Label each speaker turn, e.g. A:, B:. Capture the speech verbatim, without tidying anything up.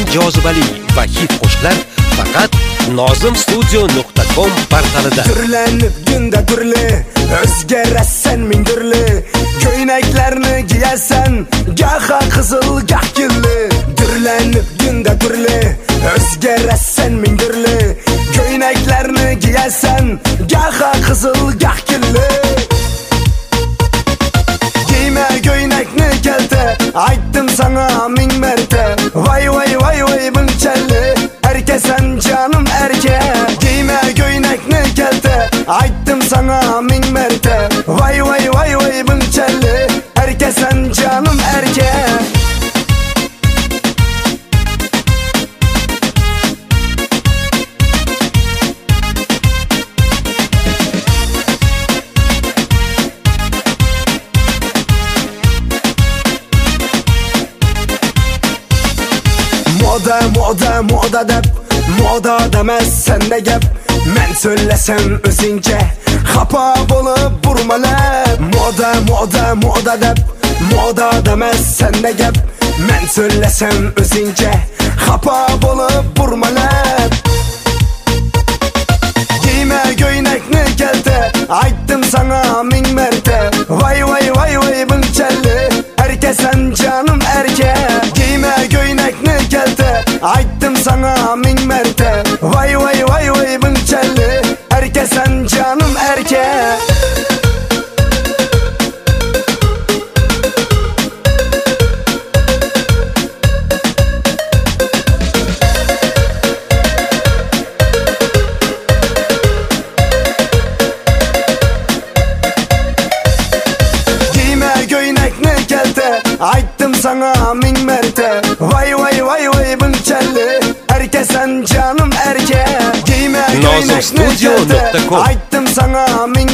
A: jozibali va hit qo'shiqlar faqat nozim studio nuqta com portalida.
B: Turlanib kunda turli, o'zgarasan ming turli, ko'ynaklarni kiyasan, gaha qizil, gah gilli. Turlanib kunda turli, o'zgarasan ming turli, ko'ynaklarni kiyasan, gaha qizil, gah gilli. Giyme ko'ynakni kalta, aytdim sana ming marta. Vay vay vay vay bunchali, erkesan canım erke. Giyme ko'ynakni kalta, aytdim sana ming marta. Vay vay vay vay bunchali, erkesan canım erke. Moda moda moda deb, moda demes sende gap. Men söylesem özünce, xafa bolup burmalab. Moda moda moda deb, moda demes sende gap. Men söylesem özünce, xafa bolup burmalab. Giyme ko'ynakni kalta, aytdim sana ming marta. Vay vay vay vay bunchali, erkesan canım erke. Giyme ko'ynakni kalta, aytdim sana ming marta. Vay vay vay vay bunchali, erkesan canım erke. Aytdim sana ming marta. Vay vay vay vay bunchali, erkesan canım erke. Giyme
A: nozim studio nuqta com.
B: aytdim sana ming